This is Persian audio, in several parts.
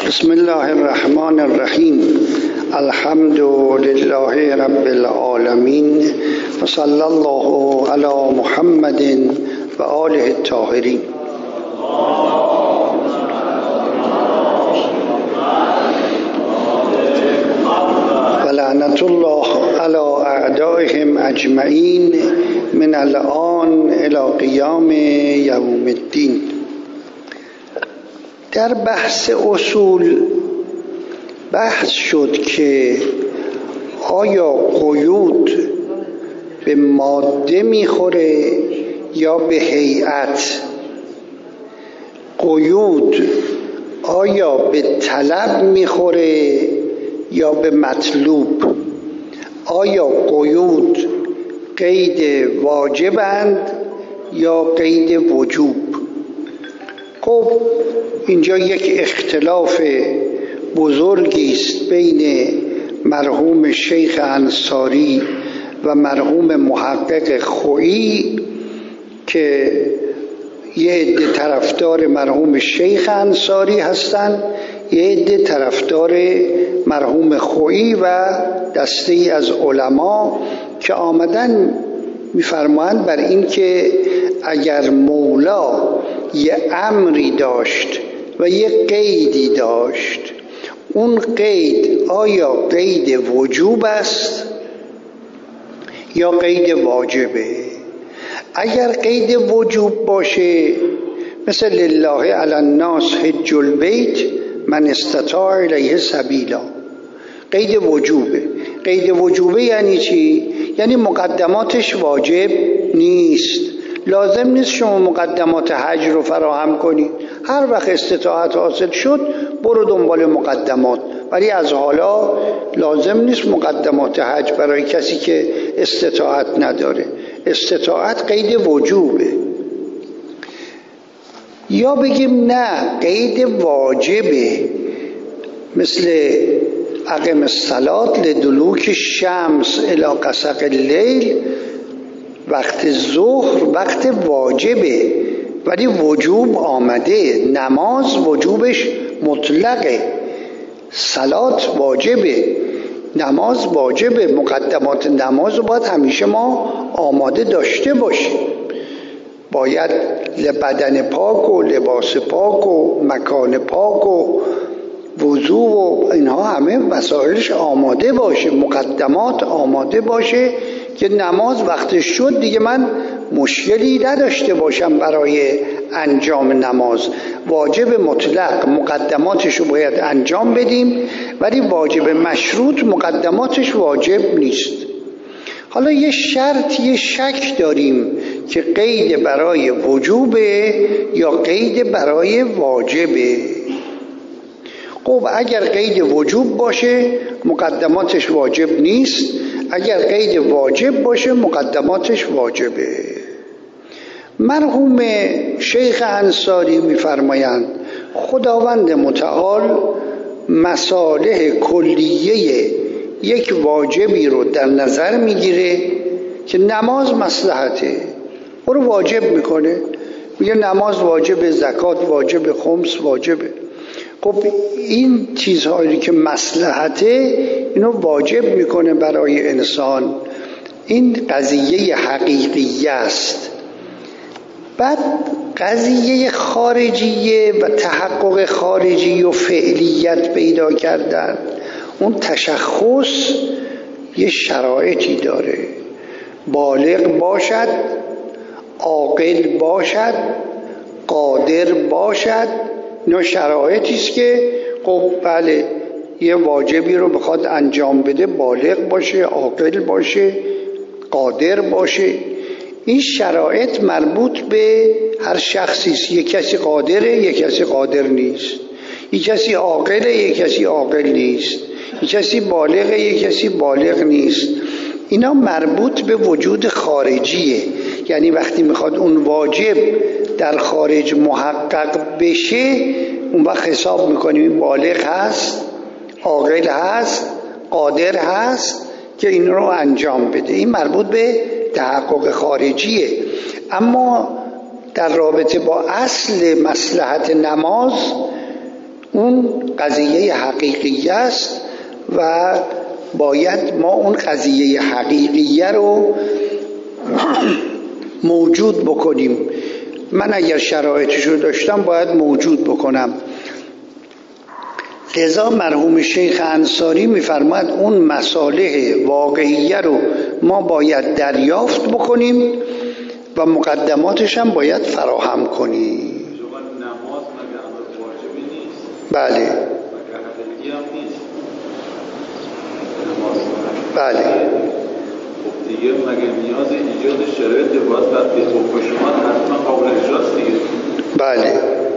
بسم الله الرحمن الرحیم. الحمد لله رب العالمین و صلی الله علی محمد و آله الطاهرین. و لعنت الله علی اعدائهم اجمعین من الآن الی قیام یوم الدین. در بحث اصول بحث شد که آیا قیود به ماده میخوره یا به هیئت؟ قیود آیا به طلب میخوره یا به مطلوب؟ آیا قیود قید واجبند یا قید وجوب؟ خب اینجا یک اختلاف بزرگی است بین مرحوم شیخ انصاری و مرحوم محقق خویی که یه عده طرفدار مرحوم شیخ انصاری هستند، یه عده طرفدار مرحوم خویی و دسته از علما که آمدن می‌فرمایند بر این که اگر مولا یه امری داشت و یه قیدی داشت، اون قید آیا قید وجوب است یا قید واجبه؟ اگر قید وجوب باشه مثل لله علی الناس حج البیت من استطاع الیه سبیلا، قید وجوبه. قید وجوبه یعنی چی؟ یعنی مقدماتش واجب نیست. لازم نیست شما مقدمات حج رو فراهم کنید، هر وقت استطاعت حاصل شد برو دنبال مقدمات، ولی از حالا لازم نیست مقدمات حج برای کسی که استطاعت نداره. استطاعت قید وجوبه. یا بگیم نه، قید واجبه، مثل اقم الصلاة لدلوک الشمس الی غسق اللیل، وقت ظهر وقت واجبه ولی وجوب آمده. نماز وجوبش مطلقه، صلات واجبه، نماز واجبه. مقدمات نماز رو باید همیشه ما آماده داشته باشیم. باید بدن پاک و لباس پاک و مکان پاک و وضو و اینها همه وسایلش آماده باشه، مقدمات آماده باشه که نماز وقتش شد دیگه من مشکلی نداشته باشم برای انجام نماز. واجب مطلق مقدماتش رو باید انجام بدیم، ولی واجب مشروط مقدماتش واجب نیست. حالا یه شرط، یه شک داریم که قید برای وجوبه یا قید برای واجبه. خب اگر قید وجوب باشه مقدماتش واجب نیست، اگر قید واجب باشه مقدماتش واجبه. مرحوم شیخ انصاری می‌فرمایند خداوند متعال مصالح کلیه یک واجبی رو در نظر میگیره که نماز مصلحته، او رو واجب میکنه، میگه نماز واجب، زکات واجب، خمس واجبه. خب این چیزهایی که مصلحته اینو واجب میکنه برای انسان. این قضیه حقیقیه است. بعد قضیه خارجیه و تحقق خارجی و فعلیت پیدا کردن، اون تشخص یه شرایطی داره. بالغ باشد، عاقل باشد، قادر باشد، اینا شرایطی است که خب بله یه واجبی رو بخواد انجام بده، بالغ باشه، عاقل باشه، قادر باشه. این شرایط مربوط به هر شخصی است. یک کسی قادره، یک کسی قادر نیست. یک کسی عاقله، یک کسی عاقل نیست. یک کسی بالغه، یک کسی بالغ نیست. اینا مربوط به وجود خارجیه. یعنی وقتی میخواد اون واجب در خارج محقق بشه، اون وقت حساب میکنیم بالغ هست، عاقل هست، قادر هست که این رو انجام بده. این مربوط به تحقق خارجیه. اما در رابطه با اصل مصلحت نماز اون قضیه حقیقی است و باید ما اون قضیه حقیقیه رو موجود بکنیم. من اگر شرایطش رو داشتم باید موجود بکنم. لذا مرحوم شیخ انصاری میفرماید اون مصالح واقعیه رو ما باید دریافت بکنیم و مقدماتش هم باید فراهم کنیم. نماز مگر واجبی نیست؟ بله. مگر حقیقی هم نیست؟ نماز بله. خب دیگه مگر نیاز ایجاد شرایط باید به حکم شما حتما قابل اجراست دیگه؟ بله.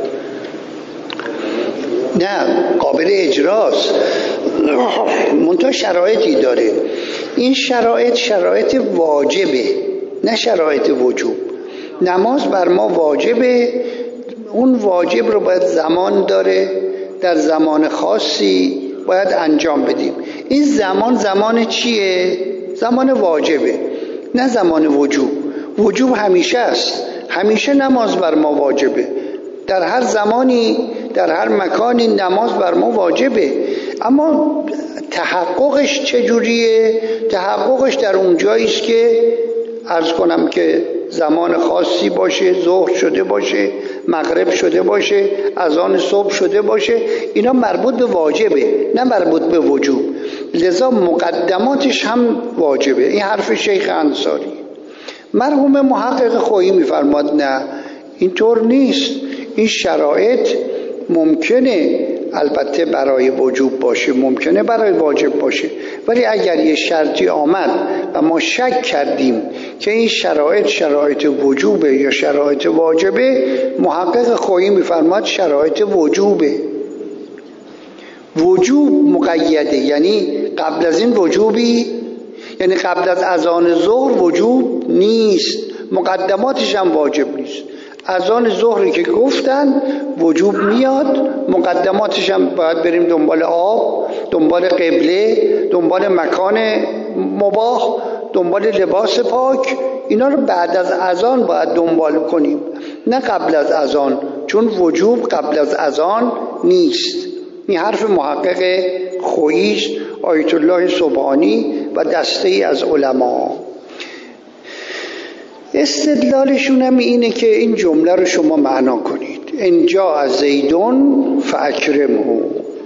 نه قابل اجراست، منتها شرایطی داره. این شرایط واجبه، نه شرایط وجوب. نماز بر ما واجبه، اون واجب رو باید زمان داره، در زمان خاصی باید انجام بدیم. این زمان چیه؟ زمان واجبه، نه زمان وجوب. وجوب همیشه است، همیشه نماز بر ما واجبه، در هر زمانی در هر مکانی نماز بر ما واجبه. اما تحققش چجوریه؟ تحققش در اون جایی است که عرض کنم که زمان خاصی باشه، ظهر شده باشه، مغرب شده باشه، اذان صبح شده باشه. اینا مربوط به واجبه، نه مربوط به وجوب. لذا مقدماتش هم واجبه. این حرف شیخ انصاری. مرحوم محقق خویی میفرماد نه اینطور نیست. این شرایط ممکنه البته برای وجوب باشه، ممکنه برای واجب باشه، ولی اگر یه شرطی آمد و ما شک کردیم که این شرایط وجوبه یا شرایط واجبه، محقق خویی میفرماد شرایط وجوبه. وجوب مقیده، یعنی قبل از این وجوبی، یعنی قبل از اذان ظهر وجوب نیست، مقدماتش هم واجب نیست. اذان ظهری که گفتن وجوب میاد، مقدماتش هم باید بریم دنبال آب، دنبال قبله، دنبال مکان مباح، دنبال لباس پاک. اینا رو بعد از اذان باید دنبال کنیم، نه قبل از اذان، چون وجوب قبل از اذان نیست. این حرف محقق خویی آیت الله سبحانی و دسته ای از علما. استدلالشون هم اینه که این جمله رو شما معنا کنید: ان جاء زیدون فاکرمه.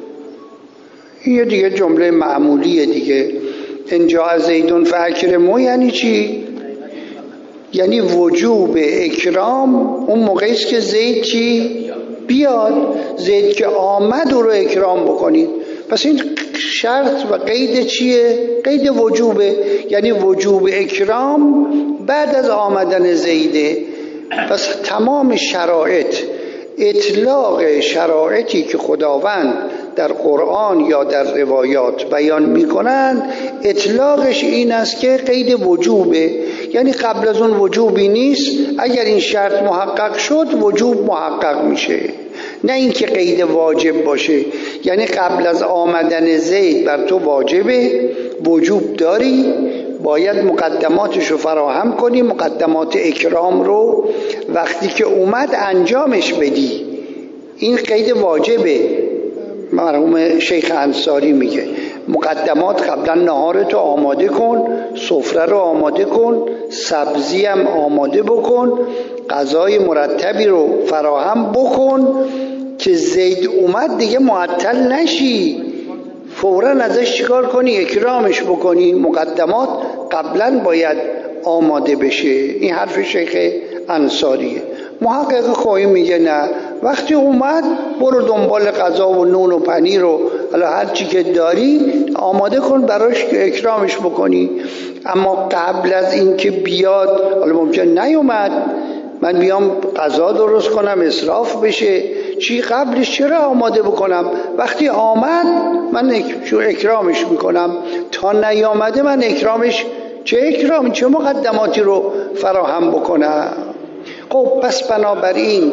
این دیگه جمله معمولیه دیگه. ان جاء زیدون فاکرمه یعنی چی؟ یعنی وجوب اکرام اون موقعی است که زید چی؟ بیاد. زید که آمد رو اکرام بکنید. پس این شرط و قید چیه؟ قید وجوبه، یعنی وجوب اکرام بعد از آمدن زیده. پس تمام شرایط، اطلاق شرایطی که خداوند در قرآن یا در روایات بیان میکنند، اطلاقش این است که قید وجوبه، یعنی قبل از اون وجوبی نیست. اگر این شرط محقق شد وجوب محقق میشه، نه اینکه قید واجب باشه. یعنی قبل از آمدن زید بر تو واجبه، وجوب داری، باید مقدماتش رو فراهم کنی، مقدمات اکرام رو وقتی که اومد انجامش بدی. این قید واجبه. مرحوم شیخ انصاری میگه مقدمات قبلا نهارتو آماده کن، سفره رو آماده کن، سبزی هم آماده بکن، غذای مرتبی رو فراهم بکن که زید اومد دیگه معطل نشی، فوراً ازش چیکار کنی؟ اکرامش بکنی. مقدمات قبلا باید آماده بشه. این حرف شیخ انصاریه. محقق خویی میگه نه، وقتی اومد برو دنبال غذا و نون و پنیر و حالا هر چی که داری آماده کن براش که اکرامش بکنی. اما قبل از این که بیاد، حالا ممکن نیومد، من بیام غذا درست کنم اسراف بشه، چی قبلش چرا آماده بکنم؟ وقتی آمد من اکرامش میکنم، تا نیامده من اکرامش چه اکرامی، چه مقدماتی رو فراهم بکنم؟ خب پس بنابراین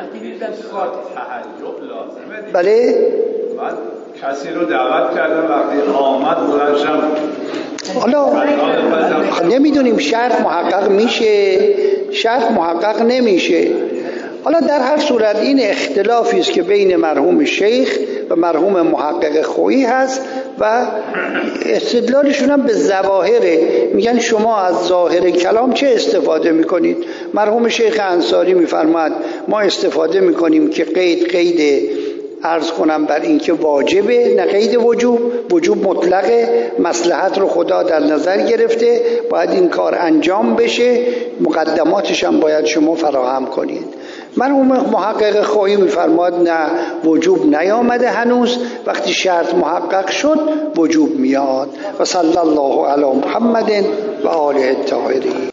بله کسی رو دعوت کردن وقتی آمد بلنشم، حالا نمیدونیم شرط محقق میشه، شرط محقق نمیشه. حالا در هر صورت این اختلافی است که بین مرحوم شیخ و مرحوم محقق خویی هست و استدلالشون هم به ظواهره. میگن شما از ظاهر کلام چه استفاده میکنید؟ مرحوم شیخ انصاری میفرماد ما استفاده میکنیم که قید عرض کنم بر این که واجبه، نه قید وجوب مطلقه، مصلحت رو خدا در نظر گرفته، باید این کار انجام بشه، مقدماتش هم باید شما فراهم کنید. مرحوم محقق خویی میفرماد نه، وجوب نیامده هنوز، وقتی شرط محقق شد وجوب میاد. و صلی الله علی محمد و آله الطاهرین.